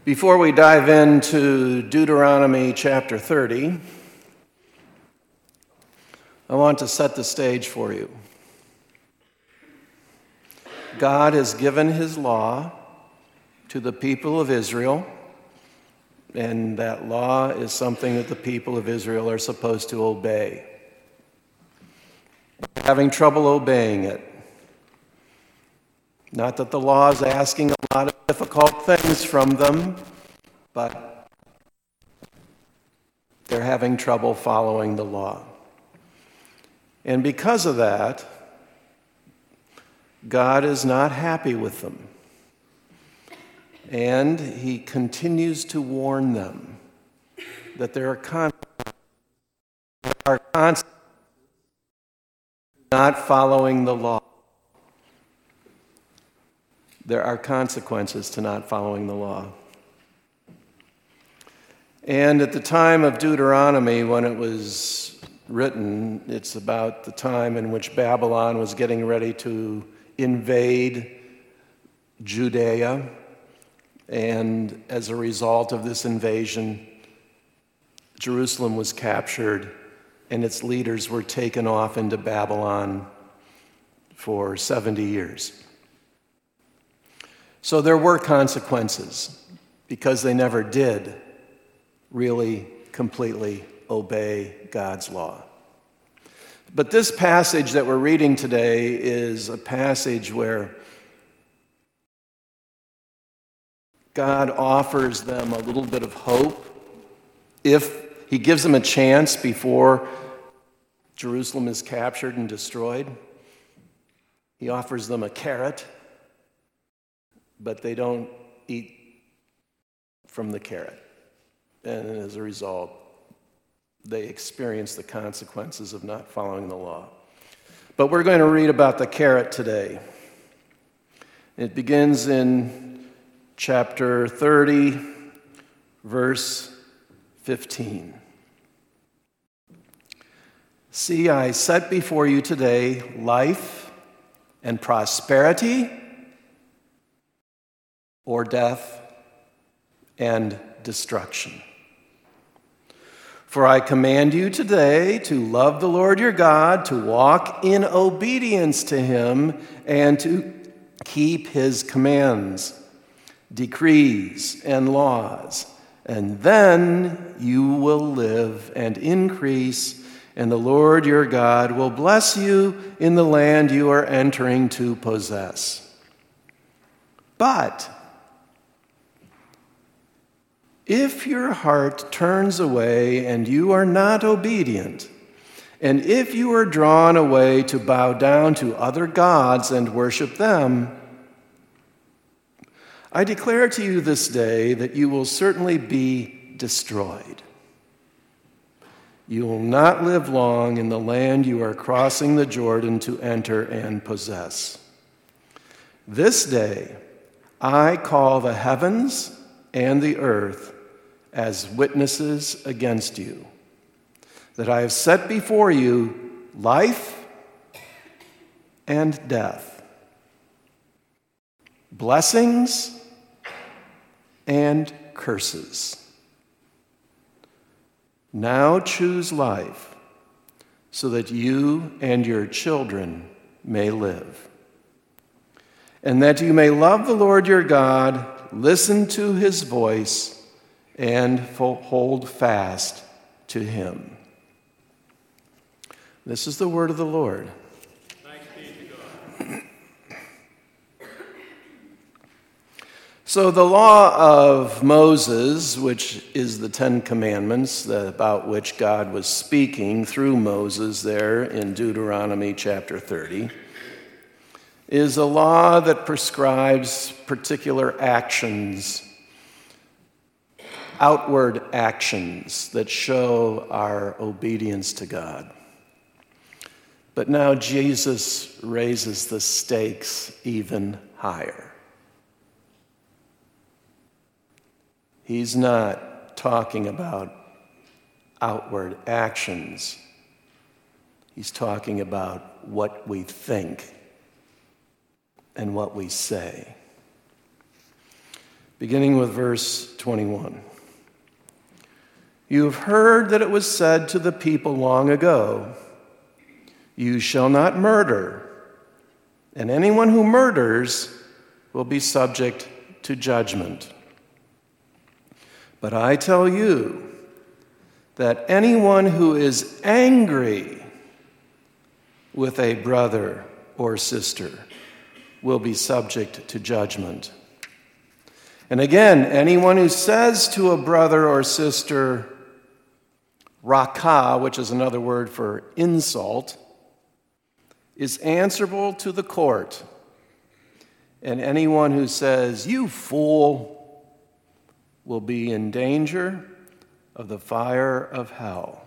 Before we dive into Deuteronomy chapter 30, I want to set the stage for you. God has given his law to the people of Israel, and that law is something that the people of Israel are supposed to obey. They're having trouble obeying it. Not that the law is asking a lot of difficult things from them, but they're having trouble following the law. And because of that, God is not happy with them. And he continues to warn them that there are consequences not following the law. There are consequences to not following the law. And at the time of Deuteronomy, when it was written, it's about the time in which Babylon was getting ready to invade Judea. And as a result of this invasion, Jerusalem was captured and its leaders were taken off into Babylon for 70 years. So there were consequences because they never did really completely obey God's law. But this passage that we're reading today is a passage where God offers them a little bit of hope if he gives them a chance before Jerusalem is captured and destroyed. He offers them a carrot, but they don't eat from the carrot. And as a result, they experience the consequences of not following the law. But we're going to read about the carrot today. It begins in chapter 30, verse 15. See, I set before you today life and prosperity, or death and destruction. For I command you today to love the Lord your God, to walk in obedience to him, and to keep his commands, decrees, and laws. And then you will live and increase, and the Lord your God will bless you in the land you are entering to possess. But if your heart turns away and you are not obedient, and if you are drawn away to bow down to other gods and worship them, I declare to you this day that you will certainly be destroyed. You will not live long in the land you are crossing the Jordan to enter and possess. This day I call the heavens and the earth as witnesses against you, that I have set before you life and death, blessings and curses. Now choose life so that you and your children may live, and that you may love the Lord your God, listen to his voice, and hold fast to him. This is the word of the Lord. Thanks be to God. So the law of Moses, which is the Ten Commandments, about which God was speaking through Moses there in Deuteronomy chapter 30, is a law that prescribes particular actions, outward actions that show our obedience to God. But now Jesus raises the stakes even higher. He's not talking about outward actions. He's talking about what we think and what we say. beginning with verse 21. You have heard that it was said to the people long ago, you shall not murder, and anyone who murders will be subject to judgment. But I tell you that anyone who is angry with a brother or sister will be subject to judgment. And again, anyone who says to a brother or sister, rakah, which is another word for insult, is answerable to the court. And anyone who says, you fool, will be in danger of the fire of hell.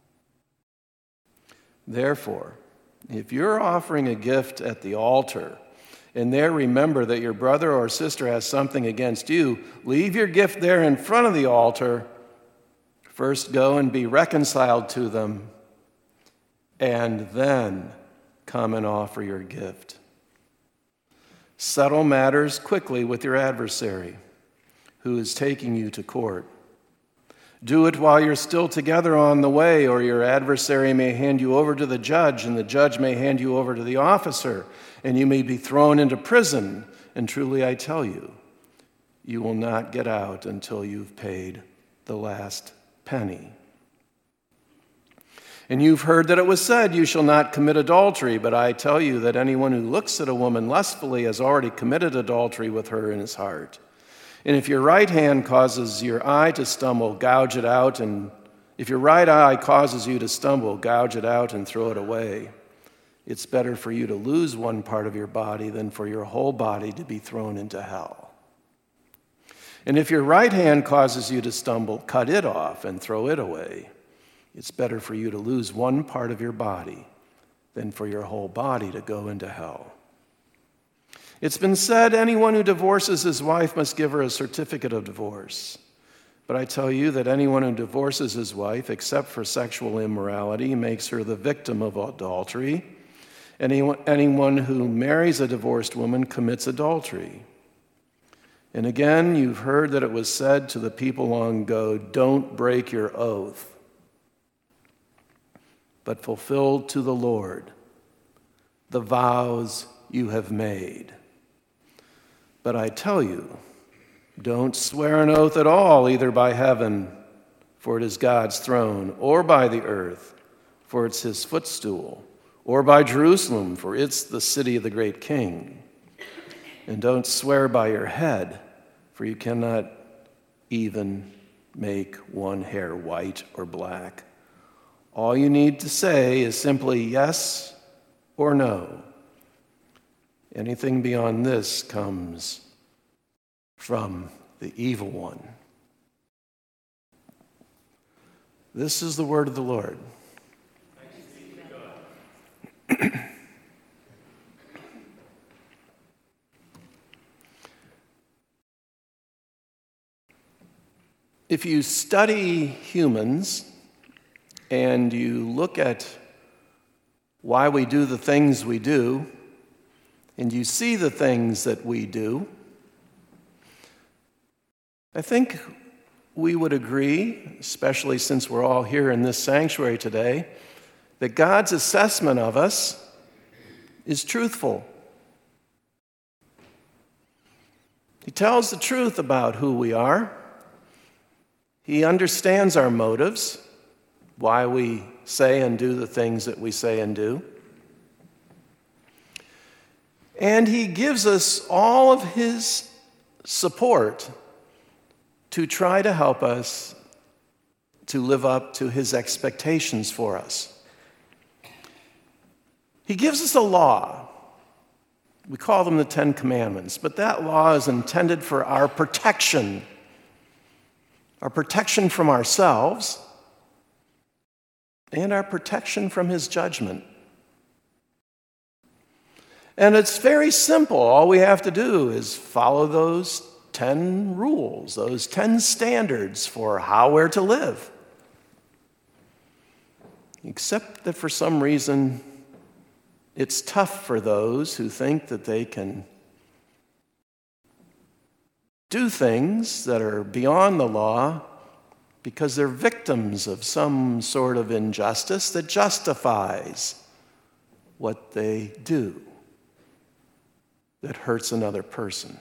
Therefore, if you're offering a gift at the altar, and there remember that your brother or sister has something against you, leave your gift there in front of the altar. First go and be reconciled to them, and then come and offer your gift. Settle matters quickly with your adversary, who is taking you to court. Do it while you're still together on the way, or your adversary may hand you over to the judge, and the judge may hand you over to the officer, and you may be thrown into prison. And truly I tell you, you will not get out until you've paid the last penny. And you've heard that it was said, you shall not commit adultery, but I tell you that anyone who looks at a woman lustfully has already committed adultery with her in his heart. And if your right hand causes your eye to stumble, gouge it out, and if your right eye causes you to stumble, gouge it out and throw it away. It's better for you to lose one part of your body than for your whole body to be thrown into hell. And if your right hand causes you to stumble, cut it off and throw it away. It's better for you to lose one part of your body than for your whole body to go into hell. It's been said, anyone who divorces his wife must give her a certificate of divorce. But I tell you that anyone who divorces his wife, except for sexual immorality, makes her the victim of adultery. Anyone who marries a divorced woman commits adultery. And again, you've heard that it was said to the people long ago, don't break your oath, but fulfill to the Lord the vows you have made. But I tell you, don't swear an oath at all, either by heaven, for it is God's throne, or by the earth, for it's his footstool, or by Jerusalem, for it's the city of the great king. And don't swear by your head, for you cannot even make one hair white or black. All you need to say is simply yes or no. Anything beyond this comes from the evil one. This is the word of the Lord. If you study humans and you look at why we do the things we do, and you see the things that we do, I think we would agree, especially since we're all here in this sanctuary today, that God's assessment of us is truthful. He tells the truth about who we are. He understands our motives, why we say and do the things that we say and do. And he gives us all of his support to try to help us to live up to his expectations for us. He gives us a law. We call them the Ten Commandments, but that law is intended for our protection from ourselves and our protection from his judgment. And it's very simple. All we have to do is follow those 10 rules, those 10 standards for how we're to live. Except that for some reason, it's tough for those who think that they can do things that are beyond the law because they're victims of some sort of injustice that justifies what they do that hurts another person.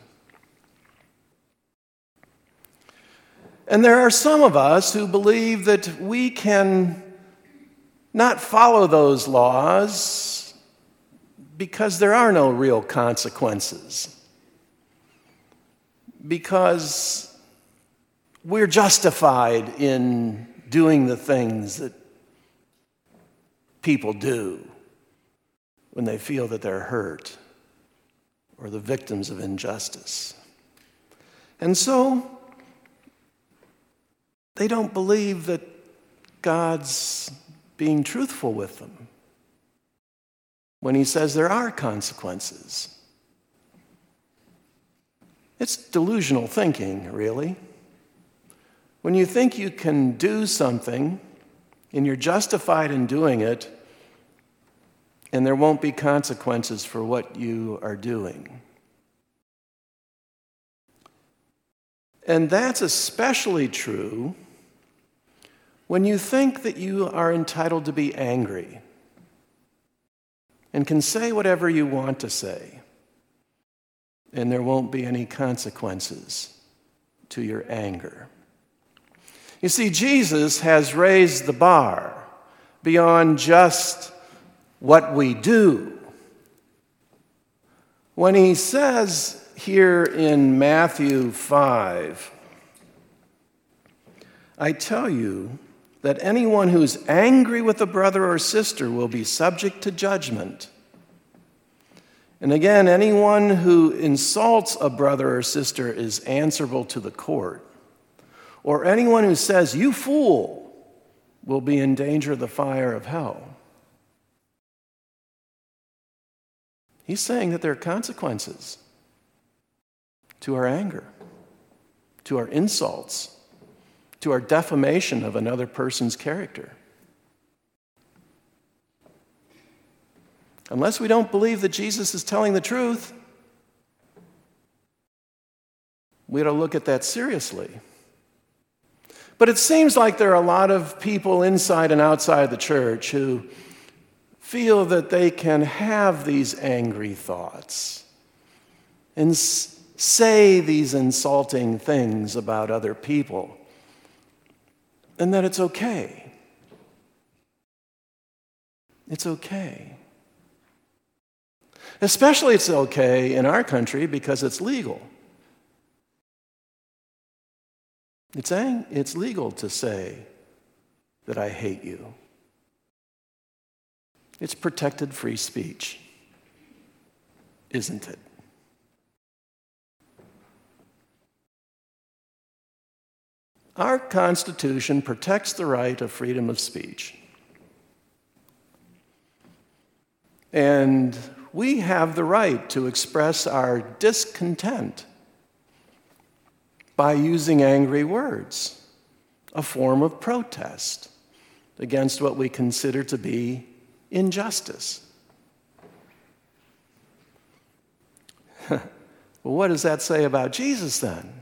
And there are some of us who believe that we can not follow those laws because there are no real consequences, because we're justified in doing the things that people do when they feel that they're hurt or the victims of injustice. And so they don't believe that God's being truthful with them when he says there are consequences. It's delusional thinking, really. When you think you can do something and you're justified in doing it, and there won't be consequences for what you are doing. And that's especially true when you think that you are entitled to be angry and can say whatever you want to say, and there won't be any consequences to your anger. You see, Jesus has raised the bar beyond just what we do. When he says here in Matthew 5, I tell you that anyone who's angry with a brother or sister will be subject to judgment. And again, anyone who insults a brother or sister is answerable to the court. Or anyone who says, "You fool," will be in danger of the fire of hell. He's saying that there are consequences to our anger, to our insults, to our defamation of another person's character. Unless we don't believe that Jesus is telling the truth, we ought to look at that seriously. But it seems like there are a lot of people inside and outside the church who feel that they can have these angry thoughts and say these insulting things about other people, and that it's okay. It's okay. Especially it's okay in our country because it's legal. It's legal to say that I hate you. It's protected free speech, isn't it? Our Constitution protects the right of freedom of speech. And we have the right to express our discontent by using angry words, a form of protest against what we consider to be injustice. Well, what does that say about Jesus then?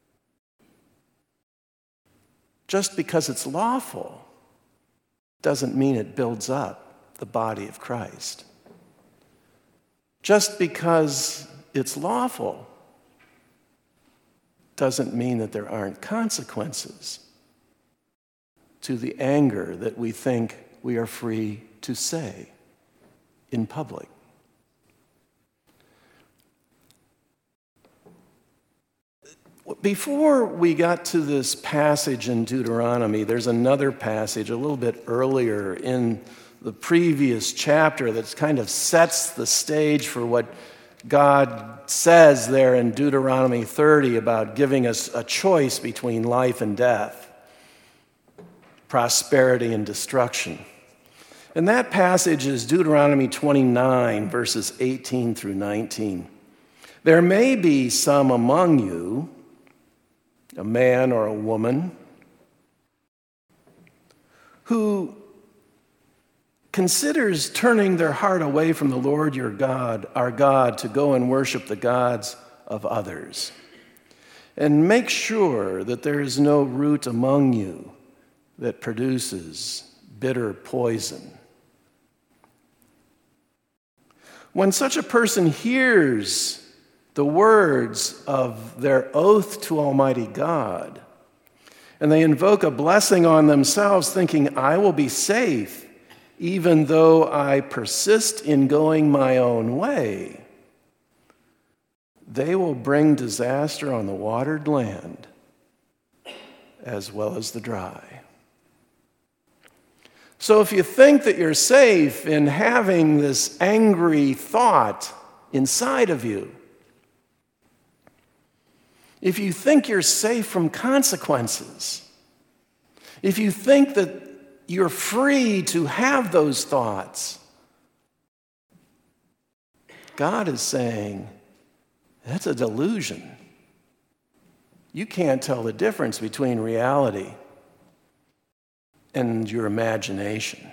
Just because it's lawful doesn't mean it builds up the body of Christ. Just because it's lawful doesn't mean that there aren't consequences to the anger that we think we are free to say in public. Before we got to this passage in Deuteronomy, there's another passage a little bit earlier in the previous chapter that kind of sets the stage for what God says there in Deuteronomy 30 about giving us a choice between life and death, prosperity and destruction. And that passage is Deuteronomy 29, verses 18 through 19. There may be some among you, a man or a woman, who considers turning their heart away from the Lord your God, our God, to go and worship the gods of others. And make sure that there is no root among you that produces bitter poison. When such a person hears the words of their oath to Almighty God, and they invoke a blessing on themselves, thinking, I will be safe, even though I persist in going my own way, they will bring disaster on the watered land as well as the dry. So if you think that you're safe in having this angry thought inside of you, if you think you're safe from consequences, if you think that you're free to have those thoughts, God is saying, that's a delusion. You can't tell the difference between reality and your imagination.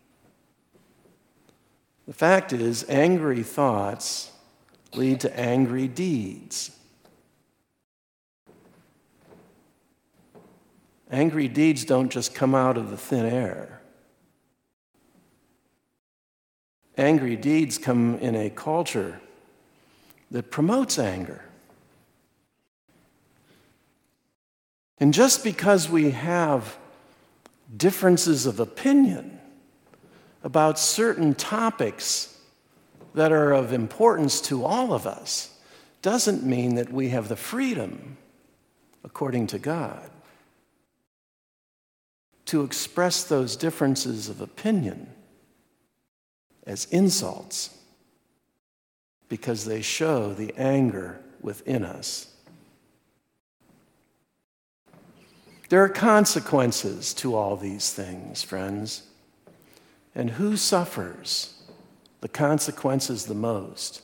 The fact is, angry thoughts lead to angry deeds. Angry deeds don't just come out of the thin air. Angry deeds come in a culture that promotes anger. And just because we have differences of opinion about certain topics that are of importance to all of us doesn't mean that we have the freedom, according to God, to express those differences of opinion as insults because they show the anger within us. There are consequences to all these things, friends. And who suffers the consequences the most?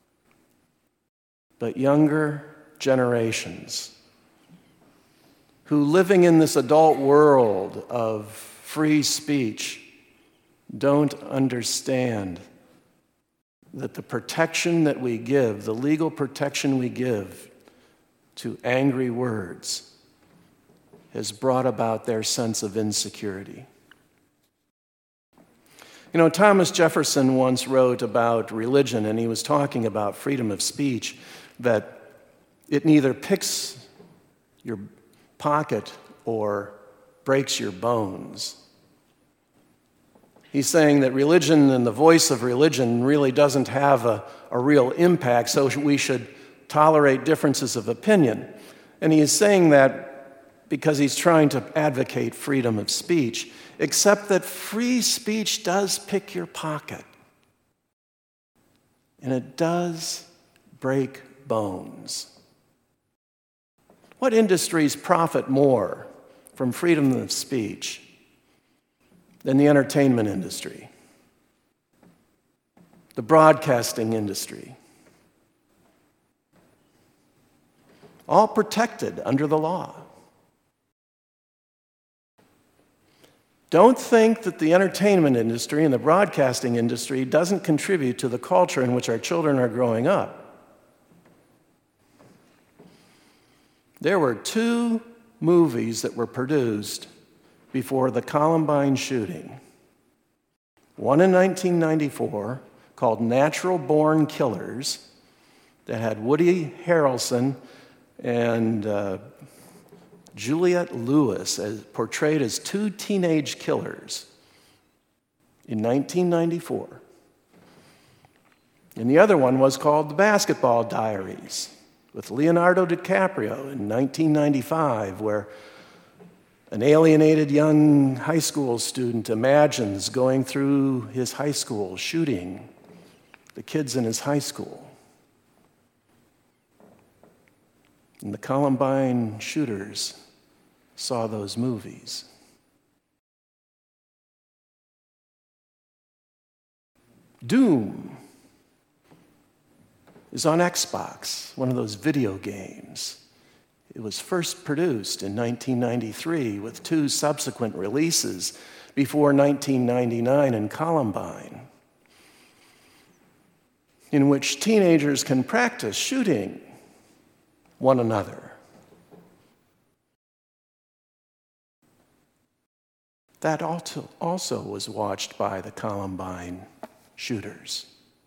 But younger generations who, living in this adult world of free speech, don't understand that the protection that we give, the legal protection we give to angry words, has brought about their sense of insecurity. You know, Thomas Jefferson once wrote about religion, and he was talking about freedom of speech, that it neither picks your pocket or breaks your bones. He's saying that religion and the voice of religion really doesn't have a real impact, so we should tolerate differences of opinion. And he is saying that because he's trying to advocate freedom of speech, except that free speech does pick your pocket. And it does break bones. What industries profit more from freedom of speech than the entertainment industry, the broadcasting industry? All protected under the law. Don't think that the entertainment industry and the broadcasting industry doesn't contribute to the culture in which our children are growing up. There were 2 movies that were produced before the Columbine shooting. One in 1994 called Natural Born Killers that had Woody Harrelson and Juliette Lewis portrayed as 2 teenage killers in 1994. And the other one was called The Basketball Diaries with Leonardo DiCaprio in 1995, where an alienated young high school student imagines going through his high school, shooting the kids in his high school. And the Columbine shooters saw those movies. Doom is on Xbox, one of those video games. It was first produced in 1993 with 2 subsequent releases before 1999 in Columbine, in which teenagers can practice shooting one another That also was watched by the Columbine shooters.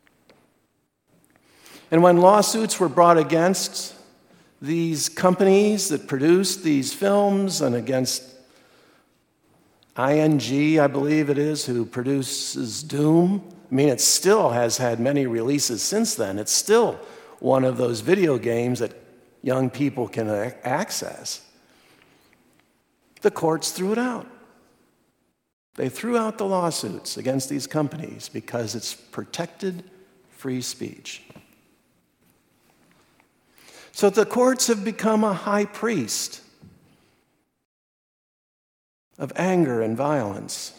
And when lawsuits were brought against these companies that produced these films and against ING, I believe it is, who produces Doom, I mean, it still has had many releases since then. It's still one of those video games that young people can access. The courts threw it out. They threw out the lawsuits against these companies because it's protected free speech. So the courts have become a high priest of anger and violence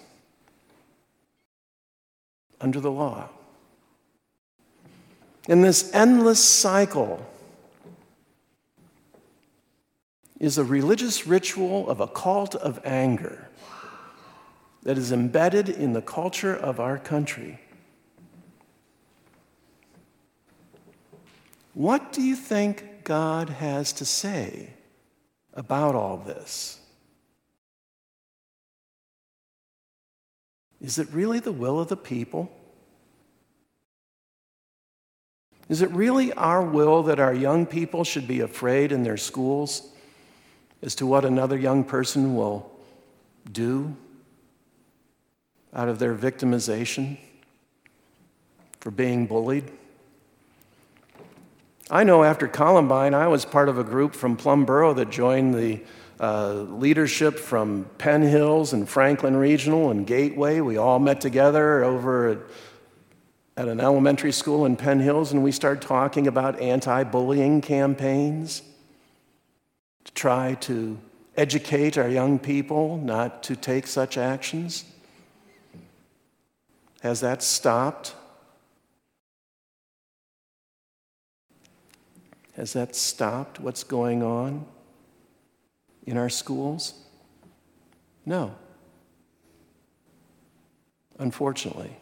under the law. And this endless cycle is a religious ritual of a cult of anger that is embedded in the culture of our country. What do you think God has to say about all this? Is it really the will of the people? Is it really our will that our young people should be afraid in their schools as to what another young person will do out of their victimization for being bullied? I know after Columbine, I was part of a group from Plum Borough that joined the leadership from Penn Hills and Franklin Regional and Gateway. We all met together over at an elementary school in Penn Hills, and we started talking about anti-bullying campaigns to try to educate our young people not to take such actions. Has that stopped? Has that stopped what's going on in our schools? No. Unfortunately.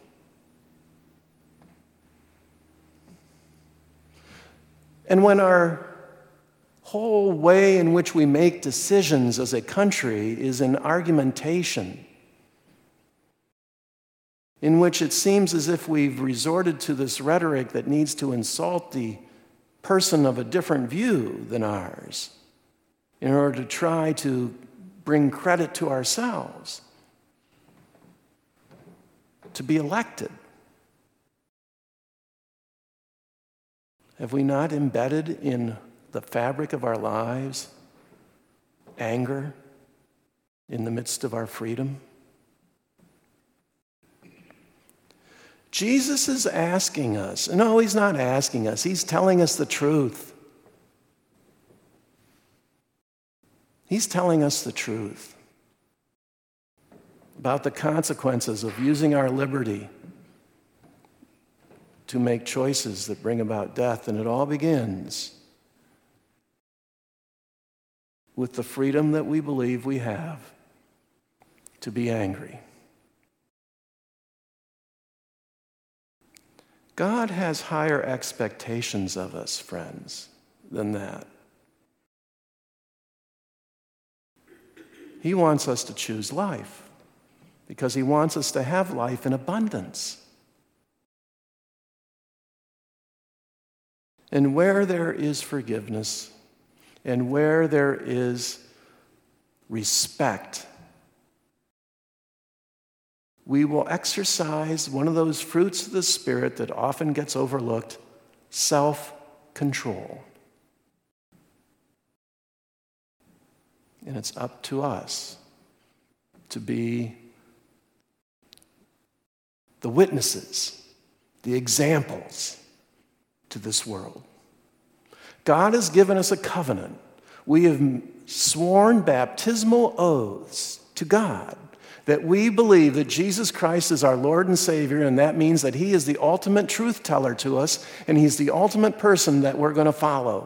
And when our whole way in which we make decisions as a country is in argumentation, in which it seems as if we've resorted to this rhetoric that needs to insult the person of a different view than ours in order to try to bring credit to ourselves, to be elected. Have we not embedded in the fabric of our lives anger in the midst of our freedom? Jesus is asking us. No, he's not asking us. He's telling us the truth. He's telling us the truth about the consequences of using our liberty to make choices that bring about death. And it all begins with the freedom that we believe we have to be angry. God has higher expectations of us, friends, than that. He wants us to choose life because he wants us to have life in abundance. And where there is forgiveness and where there is respect, we will exercise one of those fruits of the Spirit that often gets overlooked, self-control. And it's up to us to be the witnesses, the examples to this world. God has given us a covenant. We have sworn baptismal oaths to God that we believe that Jesus Christ is our Lord and Savior, and that means that he is the ultimate truth teller to us, and he's the ultimate person that we're going to follow.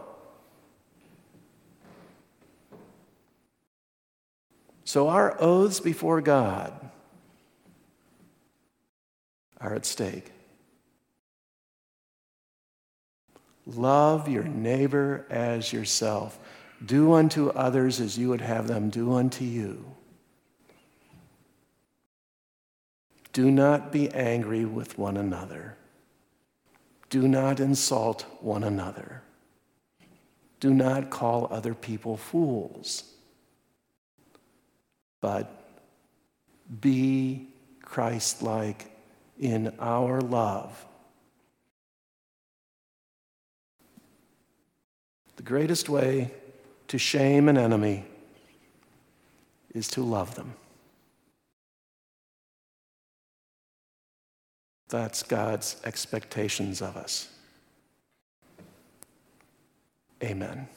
So our oaths before God are at stake. Love your neighbor as yourself. Do unto others as you would have them do unto you. Do not be angry with one another. Do not insult one another. Do not call other people fools, but be Christ-like in our love. The greatest way to shame an enemy is to love them. That's God's expectations of us. Amen.